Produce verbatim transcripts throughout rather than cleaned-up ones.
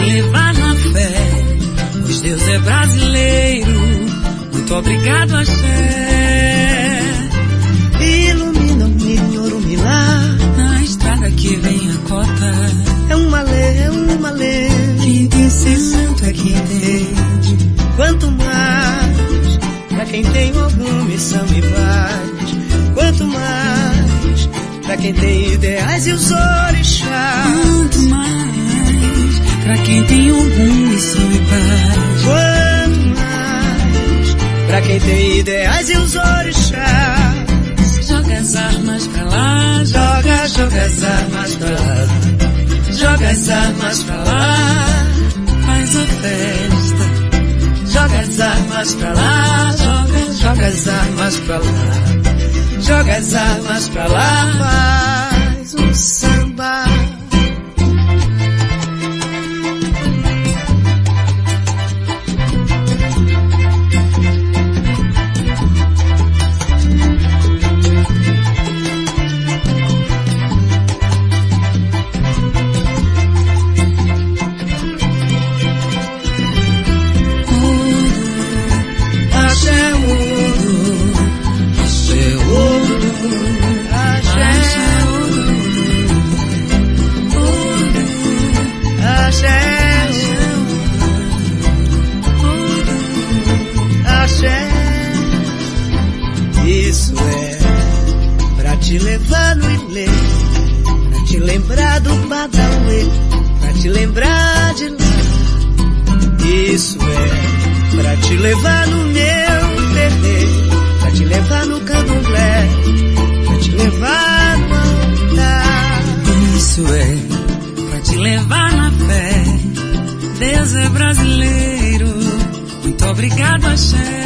levar na fé, pois Deus é brasileiro. Muito obrigado, axé. Ilumina o milho, Orumilá, na estrada que vem a cota. É uma lei, é uma lei. Quem tem ser santo é quem entende. Quanto mais, pra quem tem alguma missão e paz. Quanto mais, pra quem tem ideais e os orixás. Quanto mais, pra quem tem alguma missão e paz. Quanto mais, pra quem tem ideais e os orixás. Joga as armas pra lá, joga, joga as armas pra lá. Joga as armas pra lá, faz a festa. Joga as armas pra lá, joga, joga as armas pra lá. Joga as armas pra lá, faz um samba. Isso é pra te levar no ilê, pra te lembrar do Badauê, pra te lembrar de lá. Isso é pra te levar no meu terreiro, pra te levar no candomblé, pra te levar no altar. Isso é pra te levar na fé. Deus é brasileiro. Muito obrigado, axé.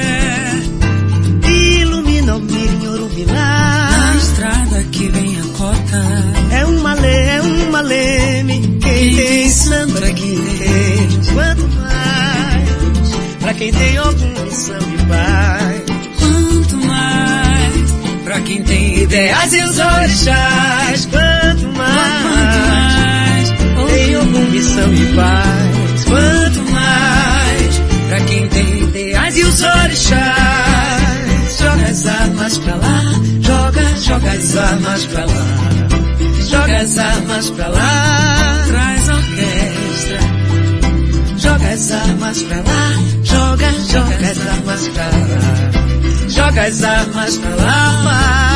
Ilumina o milho, Orumilá, na estrada que vem a cota. É uma lei, é uma leme. Quem tem santo é quem tem. Quanto mais, pra quem tem alguma missão e paz. Quanto mais, pra quem tem ideais e os orixás. Quanto mais, tem alguma missão e paz. Quanto mais, pra quem tem ideais e os orixás. Joga as armas pra lá, joga, joga as armas pra lá. Joga as armas pra lá, traz a orquestra. Joga as armas pra lá, joga, joga as armas pra lá. Joga as armas pra lá,